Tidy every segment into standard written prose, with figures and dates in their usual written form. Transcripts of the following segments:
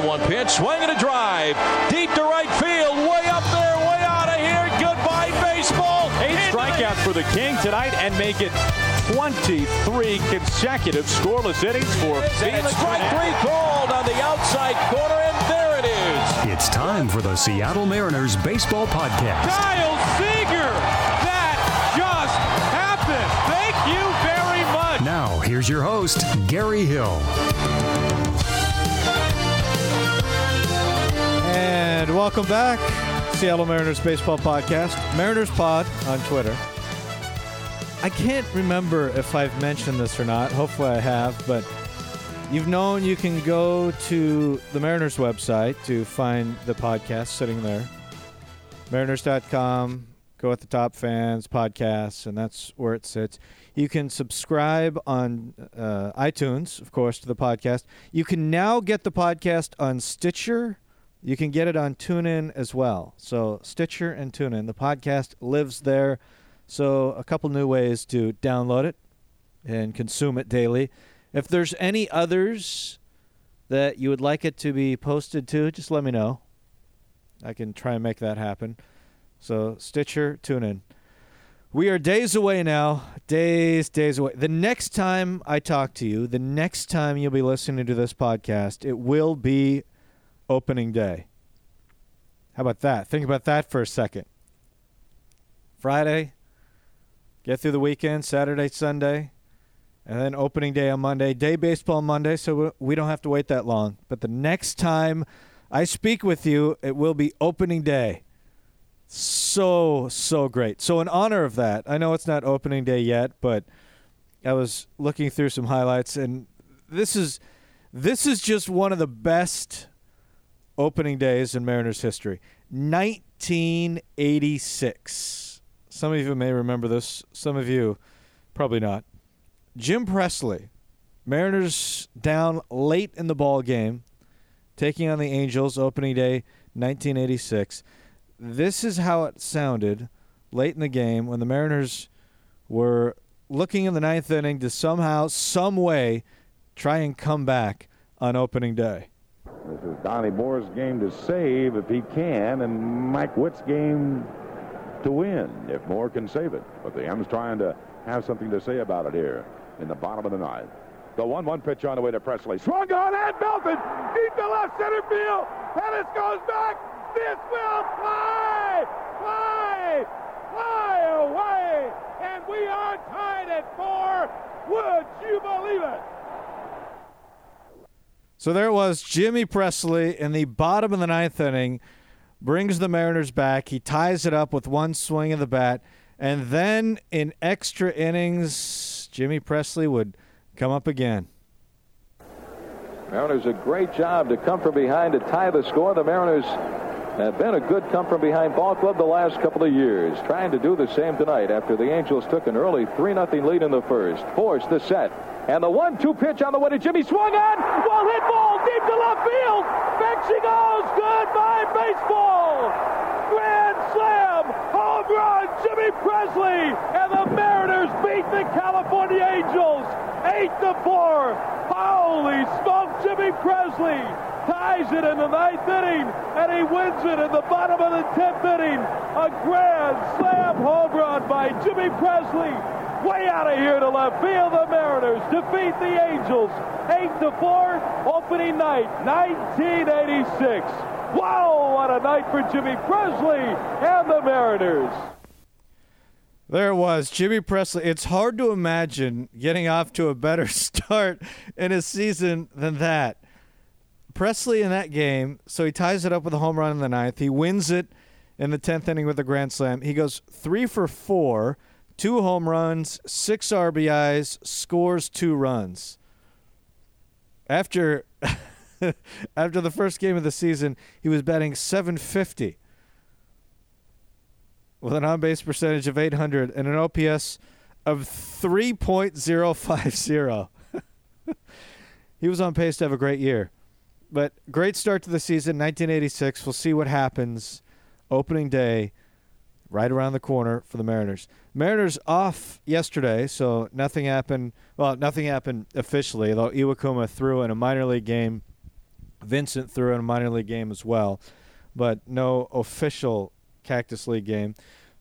1 pitch, swing and a drive, deep to right field, way up there, way out of here. Goodbye, baseball. 8 strikeouts for the King tonight and make it 23 consecutive scoreless innings for Felix. Strike 3 called on the outside corner, and there it is. It's time for the Seattle Mariners Baseball Podcast. Kyle Seager! That just happened! Thank you very much! Now, here's your host, Gary Hill. And welcome back, Seattle Mariners Baseball Podcast. Mariners Pod on Twitter. I can't remember if I've mentioned this or not. Hopefully I have, but you've known you can go to the Mariners website to find the podcast sitting there. Mariners.com, go at the top fans, podcasts, and that's where it sits. You can subscribe on iTunes, of course, to the podcast. You can now get the podcast on Stitcher. You can get it on TuneIn as well. So Stitcher and TuneIn, the podcast lives there. So a couple new ways to download it and consume it daily. If there's any others that you would like it to be posted to, just let me know. I can try and make that happen. So Stitcher, TuneIn. We are days away now. Days away. The next time I talk to you, the next time you'll be listening to this podcast, it will be opening day. How about that? Think about that for a second. Friday. Get through the weekend, Saturday, Sunday, and then opening day on Monday. Day baseball Monday, so we don't have to wait that long. But the next time I speak with you, it will be opening day. So great. So in honor of that, I know it's not opening day yet, but I was looking through some highlights, and this is just one of the best opening days in Mariners history. 1986. Some of you may remember this. Some of you probably not. Jim Presley, Mariners down late in the ball game, taking on the Angels, opening day 1986. This is how it sounded late in the game when the Mariners were looking in the ninth inning to somehow, some way, try and come back on opening day. This is Donnie Moore's game to save if he can, and Mike Witt's game to win if Moore can save it. But the M's trying to have something to say about it here in the bottom of the ninth. The 1-1 pitch on the way to Presley. Swung on and belted deep to left center field. Pettis goes back. This will fly away. And we are tied at 4. Would you believe it? So there it was, Jimmy Presley in the bottom of the ninth inning. Brings the Mariners back. He ties it up with one swing of the bat. And then in extra innings, Jimmy Presley would come up again. Mariners a great job to come from behind to tie the score. The Mariners have been a good come from behind ball club the last couple of years. Trying to do the same tonight after the Angels took an early 3-0 lead in the first. Forced the set. And the 1-2 pitch on the way to Jimmy. Swung on. Well hit ball deep to left field. Back she goes. Goodbye baseball. Grand slam. Home run. Jimmy Presley. And the Mariners beat the California Angels 8-4. Holy smoke. Jimmy Presley ties it in the ninth inning. And he wins it in the bottom of the 10th inning. A grand slam home run by Jimmy Presley. Way out of here to left field. The Mariners defeat the Angels 8-4. Opening night 1986. Wow, what a night for Jimmy Presley and the Mariners. There it was, Jimmy Presley. It's hard to imagine getting off to a better start in a season than that. Presley in that game, so he ties it up with a home run in the ninth. He wins it in the 10th inning with a grand slam. He goes 3 for 4. 2 home runs, 6 RBIs, scores 2 runs. After the first game of the season, he was batting .750 with an on-base percentage of .800 and an OPS of 3.050. He was on pace to have a great year. But great start to the season, 1986. We'll see what happens opening day right around the corner for the Mariners. Mariners off yesterday, so nothing happened. Well, nothing happened officially, though Iwakuma threw in a minor league game Vincent threw in a minor league game as well, but no official Cactus League game.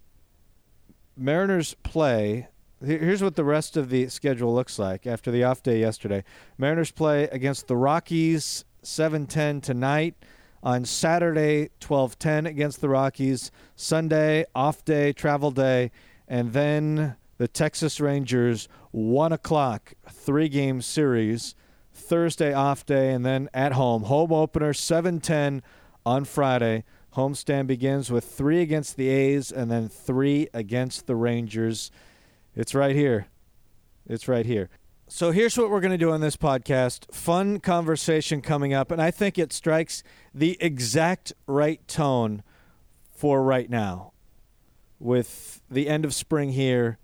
Mariners play. Here's what the rest of the schedule looks like after the off day yesterday. Mariners play against the Rockies 7:10 tonight. On Saturday, 12:10 against the Rockies. Sunday, off day, travel day. And then the Texas Rangers, 1 o'clock, 3-game series. Thursday, off day, and then at home. Home opener, 7:10 on Friday. Homestand begins with 3 against the A's and then 3 against the Rangers. It's right here. It's right here. So here's what we're going to do on this podcast. Fun conversation coming up, and I think it strikes the exact right tone for right now. With the end of spring here,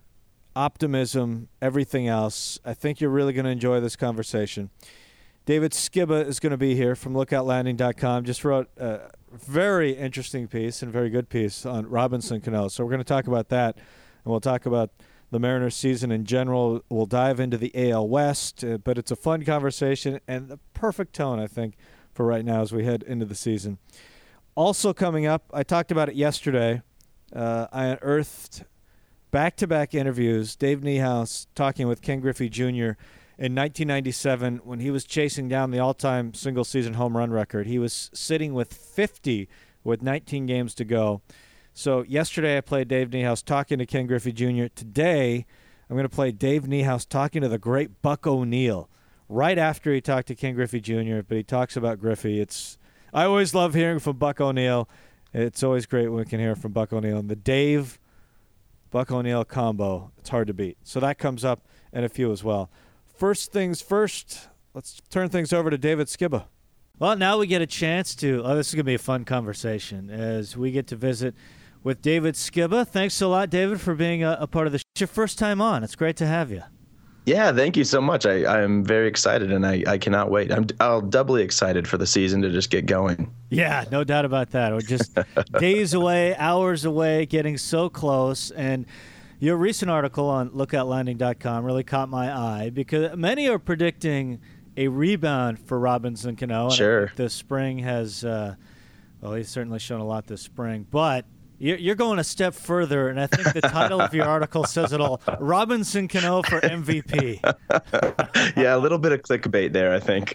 optimism, everything else, I think you're really going to enjoy this conversation. David Skiba is going to be here from LookoutLanding.com. Just wrote a very interesting piece and very good piece on Robinson Cano. So we're going to talk about that, and we'll talk about the Mariners season in general. We'll dive into the AL West, but it's a fun conversation and the perfect tone, I think, for right now as we head into the season. Also coming up, I talked about it yesterday. I unearthed back-to-back interviews, Dave Niehaus talking with Ken Griffey Jr. in 1997 when he was chasing down the all-time single-season home run record. He was sitting with 50 with 19 games to go. So yesterday I played Dave Niehaus talking to Ken Griffey Jr. Today I'm going to play Dave Niehaus talking to the great Buck O'Neil right after he talked to Ken Griffey Jr., but he talks about Griffey. I always love hearing from Buck O'Neil. It's always great when we can hear from Buck O'Neil. And the Dave-Buck O'Neil combo, it's hard to beat. So that comes up in a few as well. First things first, let's turn things over to David Skiba. Well, now we get a chance to, this is going to be a fun conversation as we get to visit with David Skiba. Thanks a lot, David, for being a part of the show. It's your first time on. It's great to have you. Yeah, thank you so much. I'm very excited, and I cannot wait. I'm doubly excited for the season to just get going. Yeah, no doubt about that. We're just days away, hours away, getting so close. And your recent article on LookoutLanding.com really caught my eye because many are predicting a rebound for Robinson Cano. Sure. The spring has, he's certainly shown a lot this spring. But you're going a step further, and I think the title of your article says it all. Robinson Cano for MVP. Yeah, a little bit of clickbait there, I think.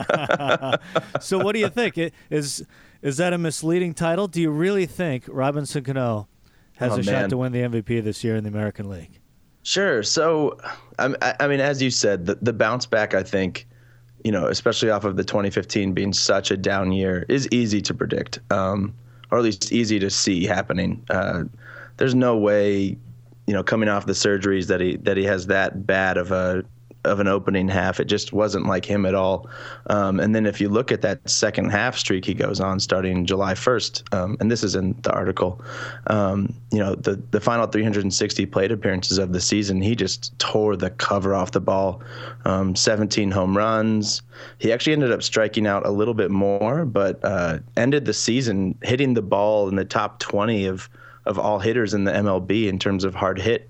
So what do you think? Is that a misleading title? Do you really think Robinson Cano has a shot to win the MVP this year in the American League? Sure. So, I mean, as you said, the bounce back, I think, especially off of the 2015 being such a down year, is easy to predict. Or at least easy to see happening. There's no way, coming off the surgeries that he has that bad of an opening half. It just wasn't like him at all. And then if you look at that second half streak he goes on starting July 1st, and this is in the article, the final 360 plate appearances of the season, he just tore the cover off the ball. 17 home runs. He actually ended up striking out a little bit more, but ended the season hitting the ball in the top 20 of all hitters in the MLB in terms of hard hit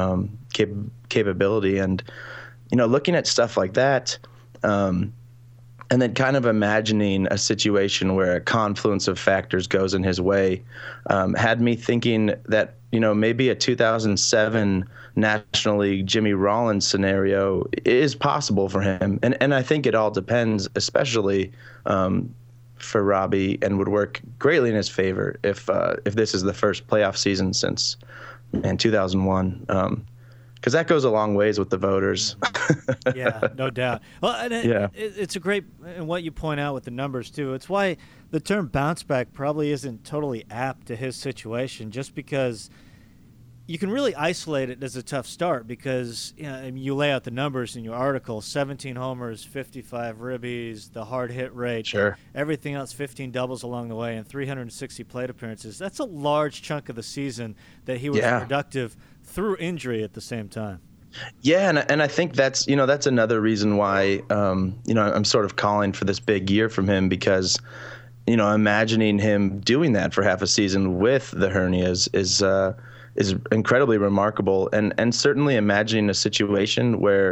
capability. And looking at stuff like that, and then kind of imagining a situation where a confluence of factors goes in his way, had me thinking that, maybe a 2007 National League Jimmy Rollins scenario is possible for him. And I think it all depends, especially for Robbie, and would work greatly in his favor if this is the first playoff season since 2001. Because that goes a long ways with the voters. Yeah, no doubt. Well, and it's a great, and what you point out with the numbers too. It's why the term bounce back probably isn't totally apt to his situation, just because you can really isolate it as a tough start because you lay out the numbers in your article: 17 homers, 55 ribbies, the hard hit rate, sure, everything else, 15 doubles along the way, and 360 plate appearances. That's a large chunk of the season that he was productive through injury at the same time. Yeah, and I think that's that's another reason why I'm sort of calling for this big year from him, because imagining him doing that for half a season with the hernias is incredibly remarkable, and certainly imagining a situation where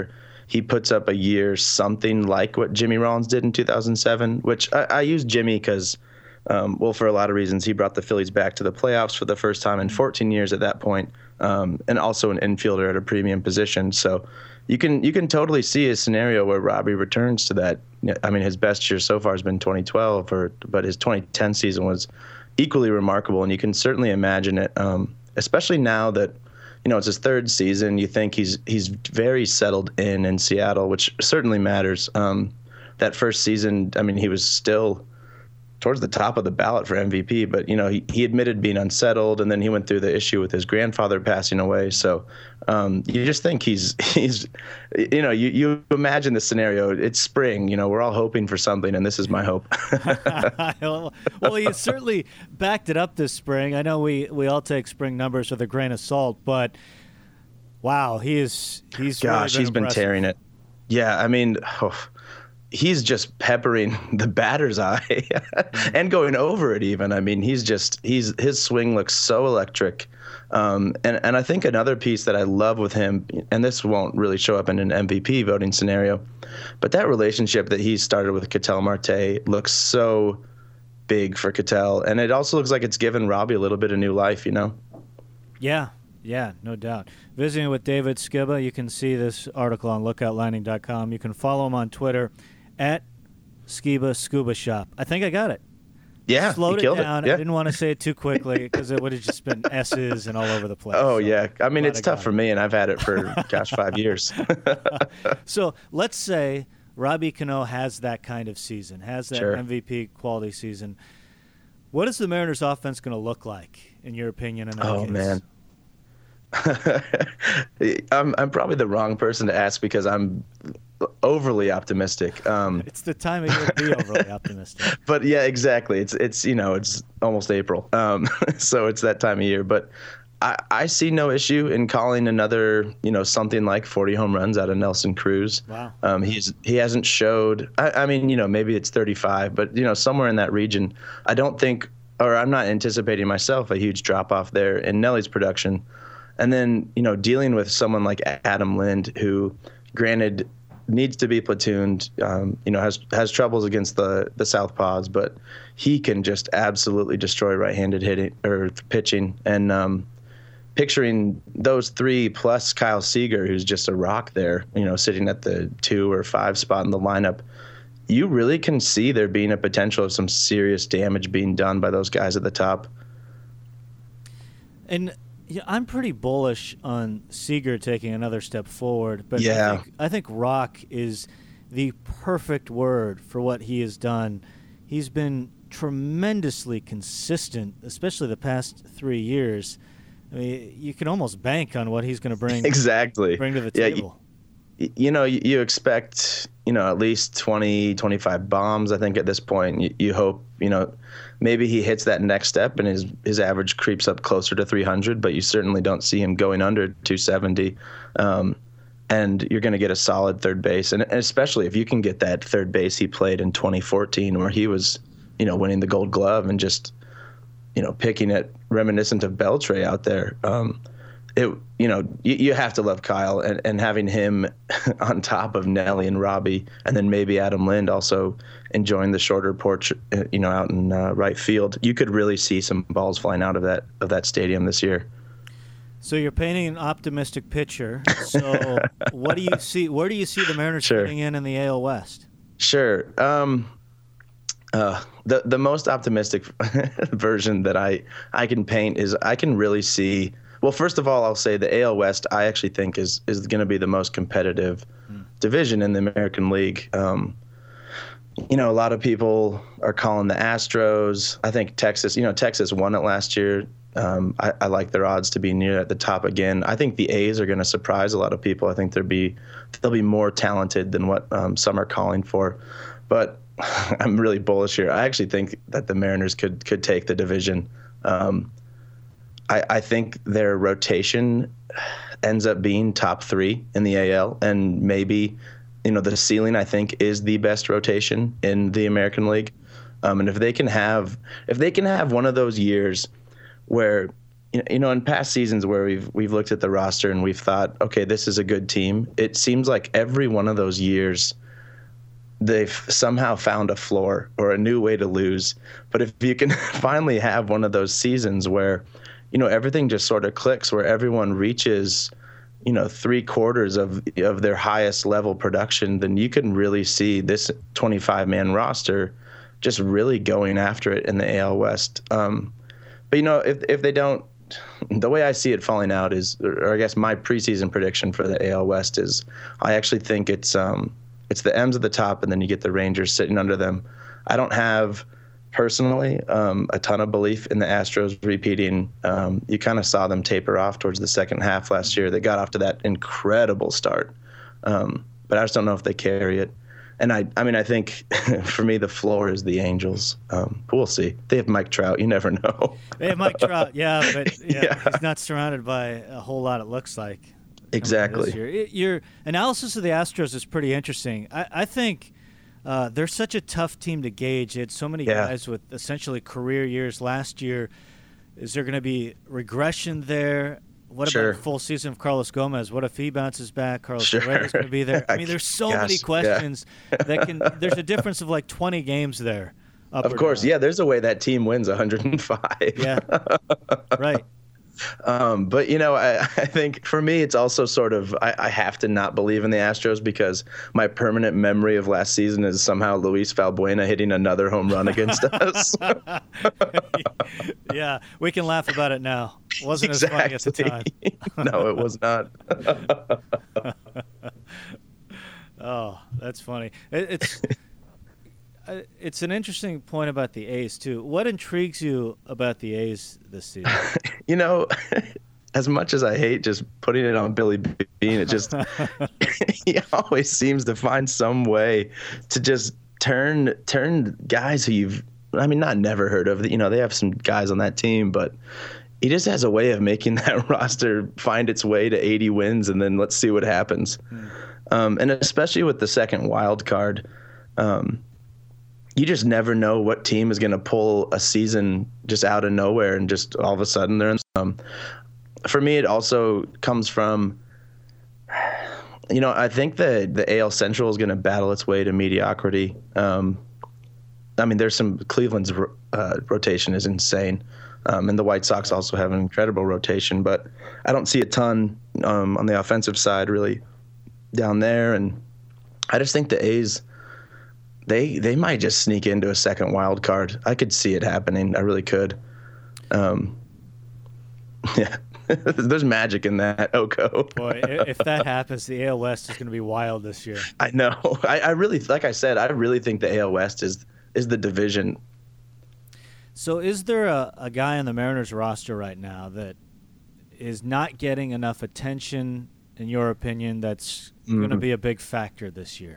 he puts up a year something like what Jimmy Rollins did in 2007, which I use Jimmy because, for a lot of reasons, he brought the Phillies back to the playoffs for the first time in 14 years at that point, and also an infielder at a premium position. So you can totally see a scenario where Robbie returns to that. I mean, his best year so far has been 2012, but his 2010 season was equally remarkable, and you can certainly imagine it, especially now that, it's his third season. You think he's very settled in Seattle, which certainly matters. That first season, I mean, he was still towards the top of the ballot for MVP, but he admitted being unsettled, and then he went through the issue with his grandfather passing away. So you just think he's you imagine the scenario. It's spring, we're all hoping for something, and this is my hope. Well, he certainly backed it up this spring. I know we all take spring numbers with a grain of salt, but wow, he's gosh, really he's been tearing it. Yeah, I mean. He's just peppering the batter's eye and going over it even. I mean, his swing looks so electric. And I think another piece that I love with him, and this won't really show up in an MVP voting scenario, but that relationship that he started with Ketel Marte looks so big for Ketel. And it also looks like it's given Robbie a little bit of new life, Yeah, no doubt. Visiting with David Skiba, you can see this article on lookoutlining.com. You can follow him on Twitter at Skiba Scuba Shop. I think I got it. Yeah, slowed you it down. Yeah. I didn't want to say it too quickly because it would have just been S's and all over the place. Oh, so, yeah. I mean, it's tough for me, and I've had it for, 5 years. So let's say Robbie Cano has that kind of season, has that Sure. MVP quality season. What is the Mariners' offense going to look like, in your opinion? In that case? Man. I'm probably the wrong person to ask because I'm overly optimistic. It's the time of year to be overly optimistic. But yeah, exactly. It's almost April, so it's that time of year. But I see no issue in calling another something like 40 home runs out of Nelson Cruz. Wow. He hasn't showed. I mean maybe it's 35, but somewhere in that region. I don't think, or I'm not anticipating myself a huge drop off there in Nelly's production. And then, dealing with someone like Adam Lind, who, granted, needs to be platooned, has troubles against the Southpaws, but he can just absolutely destroy right-handed hitting or pitching. And picturing those three plus Kyle Seager, who's just a rock there, sitting at the 2 or 5 spot in the lineup, you really can see there being a potential of some serious damage being done by those guys at the top. And I'm pretty bullish on Seager taking another step forward, but yeah. I think rock is the perfect word for what he has done. He's been tremendously consistent, especially the past 3 years. I mean, you can almost bank on what he's going to bring to the table. You expect, at least 20, 25 bombs, I think, at this point. You hope, maybe he hits that next step and his average creeps up closer to 300, but you certainly don't see him going under 270. And you're going to get a solid third base. And especially if you can get that third base he played in 2014 where he was, winning the Gold Glove and just, picking it reminiscent of Beltre out there. You have to love Kyle and having him on top of Nelly and Robbie, and then maybe Adam Lind also enjoying the shorter porch, out in right field. You could really see some balls flying out of that stadium this year. So you're painting an optimistic picture. So what do you see? Where do you see the Mariners fitting in the AL West? Sure. The most optimistic version that I can paint is I can really see. Well, first of all, I'll say the AL West I actually think is going to be the most competitive division in the American League. A lot of people are calling the Astros. I think Texas won it last year. I like their odds to be near at the top again. I think the A's are going to surprise a lot of people. I think they'll be more talented than what some are calling for. But I'm really bullish here. I actually think that the Mariners could take the division. I think their rotation ends up being top 3 in the AL, and maybe, the ceiling I think is the best rotation in the American League. And if they can have one of those years where, in past seasons where we've looked at the roster and we've thought, okay, this is a good team. It seems like every one of those years they've somehow found a floor or a new way to lose. But if you can finally have one of those seasons where, everything just sort of clicks, where everyone reaches, 3/4 of their highest level production, then you can really see this 25-man roster just really going after it in the AL West. But if they don't, the way I see it falling out is, or I guess my preseason prediction for the AL West is, I actually think it's the M's at the top, and then you get the Rangers sitting under them. I don't have personally a ton of belief in the Astros repeating. You kind of saw them taper off towards the second half last year. They got off to that incredible start, but I just don't know if they carry it. And I think for me the floor is the Angels. But we'll see. They have Mike Trout. You never know. They have Mike Trout, yeah, but he's not surrounded by a whole lot. It looks like. Exactly. Your analysis of the Astros is pretty interesting. I think they're such a tough team to gauge. They had so many guys with essentially career years last year. Is there going to be regression there? What about a full season of Carlos Gomez? What if he bounces back? Carlos Correa's going to be there. I mean, there's so many questions that can. There's a difference of like 20 games there. Of course, there's a way that team wins 105. Yeah, right. But I think for me it's also sort of I have to not believe in the Astros because my permanent memory of last season is somehow Luis Valbuena hitting another home run against us. Yeah, we can laugh about it now. It wasn't as funny at the time. No, it was not. Oh, that's funny. It's an interesting point about the A's, too. What intrigues you about the A's this season? As much as I hate just putting it on Billy Beane, it just he always seems to find some way to just turn guys who you've not never heard of. They have some guys on that team, but he just has a way of making that roster find its way to 80 wins, and then let's see what happens. And especially with the second wild card, you just never know what team is going to pull a season just out of nowhere and just all of a sudden they're in. For me, it also comes from, I think the AL Central is going to battle its way to mediocrity. There's some Cleveland's rotation is insane. And the White Sox also have an incredible rotation, but I don't see a ton on the offensive side really down there. And I just think the A's, They might just sneak into a second wild card. I could see it happening. I really could. There's magic in that, Oko. Boy, if that happens, the AL West is going to be wild this year. I know. I really, like I said, I really think the AL West is the division. So is there a guy on the Mariners roster right now that is not getting enough attention, in your opinion, that's going to be a big factor this year?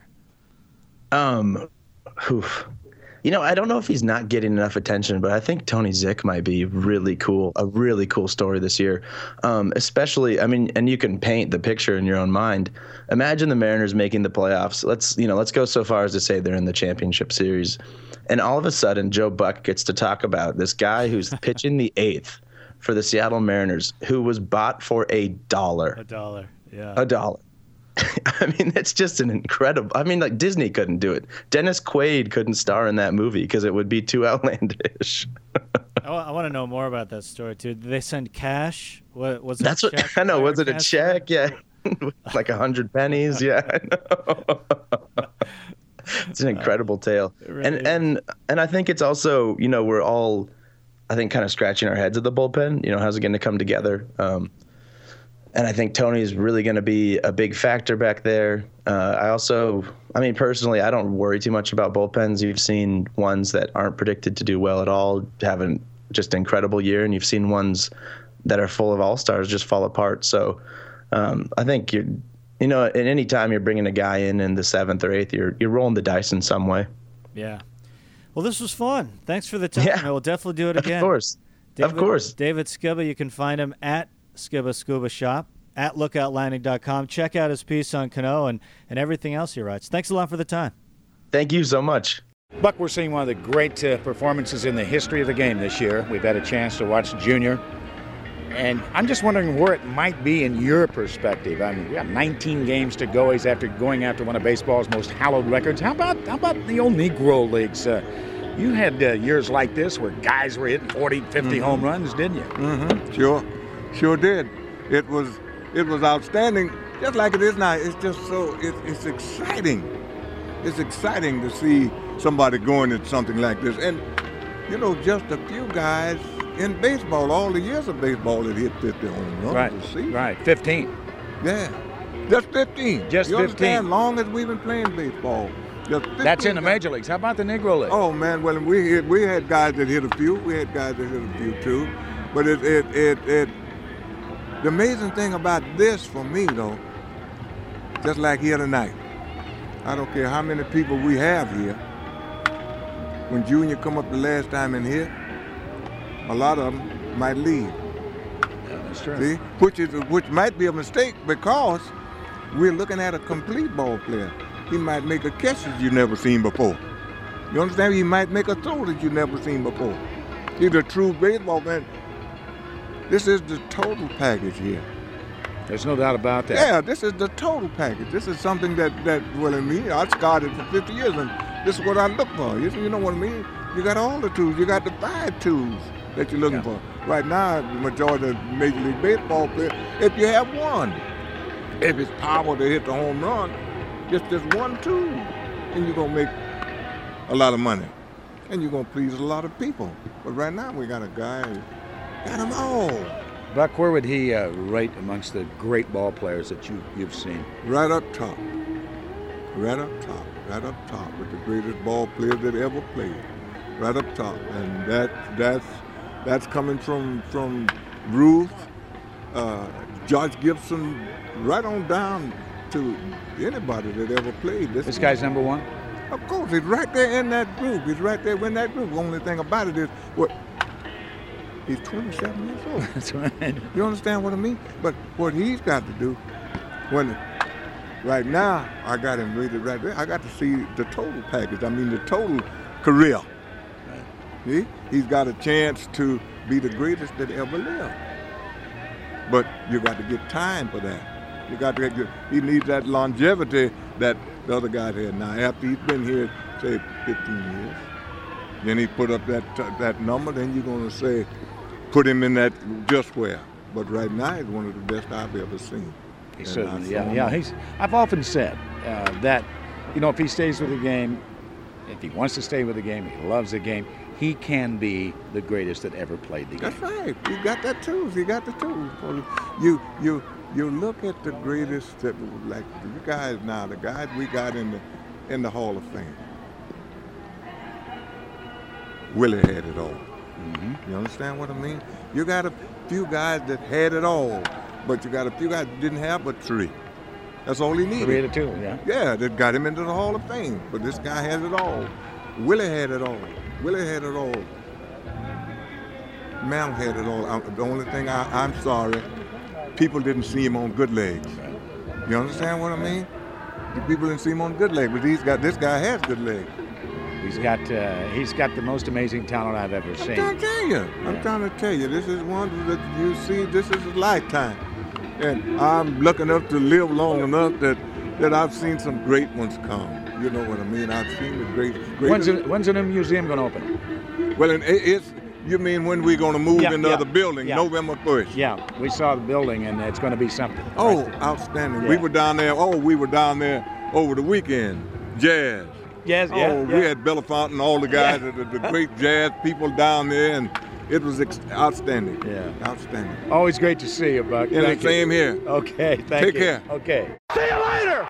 I don't know if he's not getting enough attention, but I think Tony Zych might be a really cool story this year. Especially, and you can paint the picture in your own mind. Imagine the Mariners making the playoffs. Let's go so far as to say they're in the championship series. And all of a sudden, Joe Buck gets to talk about this guy who's pitching the 8th for the Seattle Mariners, who was bought for $1. $1, yeah. $1. That's just an incredible. Disney couldn't do it. Dennis Quaid couldn't star in that movie because it would be too outlandish. I want to know more about that story too. Did they send cash? What was it? That's what I know. Was it a check? Yeah, like 100 pennies. Yeah, I know. It's an incredible tale, really and I think it's also we're all I think kind of scratching our heads at the bullpen. How's it going to come together? And I think Tony's really going to be a big factor back there. Personally, I don't worry too much about bullpens. You've seen ones that aren't predicted to do well at all, having just an incredible year, and you've seen ones that are full of all-stars just fall apart. So I think at any time you're bringing a guy in the 7th or 8th, you're rolling the dice in some way. Yeah. Well, this was fun. Thanks for the time. Yeah. We'll definitely do it again. Of course. David Skiba, you can find him at Skiba Scuba Shop, at lookoutlanding.com. Check out his piece on Cano and everything else he writes. Thanks a lot for the time. Thank you so much. Buck, we're seeing one of the great performances in the history of the game this year. We've had a chance to watch Junior And I'm just wondering where it might be in your perspective. I mean, we got 19 games to go. He's going after one of baseball's most hallowed records. How about the old Negro Leagues? You had years like this where guys were hitting 40, 50 home runs, didn't you? Mm-hmm. Sure did. It was outstanding, just like it is now. It's just it's exciting. It's exciting to see somebody going at something like this. And, just a few guys in baseball, all the years of baseball, that hit 50 home runs. Right, 15. Yeah, just 15. Just 15. Understand, long as we've been playing baseball. That's in the major leagues. How about the Negro League? Oh man, well we had guys that hit a few. We had guys that hit a few too. But the amazing thing about this for me though, just like here tonight, I don't care how many people we have here. When Junior come up the last time and hit, a lot of them might leave. Yeah, that's true. See, which might be a mistake because we're looking at a complete ball player. He might make a catch that you've never seen before. You understand? He might make a throw that you've never seen before. He's a true baseball man. This is the total package here. There's no doubt about that. Yeah, this is the total package. This is something that in me, I started for 50 years, and this is what I look for. You know what I mean? You got all the tools. You got the 5 tools that you're looking for. Right now, the majority of Major League Baseball players, if you have one, if it's power to hit the home run, just one tool, and you're going to make a lot of money. And you're going to please a lot of people. But right now, we got a guy who got them all. Buck, where would he rate amongst the great ball players that you've seen? Right up top. Right up top. Right up top with the greatest ball players that ever played. Right up top. And that's coming from Ruth, George Gibson, right on down to anybody that ever played. This guy's number one? Of course, he's right there in that group. He's right there in that group. The only thing about it is, he's 27 years old. That's right. You understand what I mean? But what he's got to do, right now, I got him rated right there. I got to see the total package. I mean, the total career. Right. See? He's got a chance to be the greatest that ever lived. But you got to get time for that. He needs that longevity that the other guy had. Now, after he's been here, say, 15 years, then he put up that number, then you're going to say, put him in that just where. But right now, he's one of the best I've ever seen. He certainly, yeah. I've often said that, if he stays with the game, if he wants to stay with the game, he loves the game, he can be the greatest that ever played the game. That's right. He got that tools. He got the tools. You look at the greatest that, like you guys now, the guys we got in the Hall of Fame. Willie had it all. Mm-hmm. You understand what I mean? You got a few guys that had it all, but you got a few guys that didn't have but 3. That's all he needed. 3 to 2, yeah. Yeah, that got him into the Hall of Fame. But this guy has it all. Willie had it all. Willie had it all. Mal had it all. The only thing I'm sorry, people didn't see him on good legs. You understand what I mean? The people didn't see him on good legs, but this guy has good legs. He's got the most amazing talent I've ever seen. I'm trying to tell you, this is one that you see. This is a lifetime, and I'm lucky enough to live long enough that I've seen some great ones come. You know what I mean? I've seen the great. When's the new museum going to open? Well, you mean when we're going to move in the other building? Yeah. November 1st. Yeah, we saw the building, and it's going to be something. Oh, outstanding! Yeah. We were down there over the weekend. Jazz. Yes, we had Belafonte, all the guys, the great jazz people down there, and it was outstanding. Yeah, outstanding. Always great to see you, Buck. And the same here. Okay, thank you. Take care. Okay. See you later.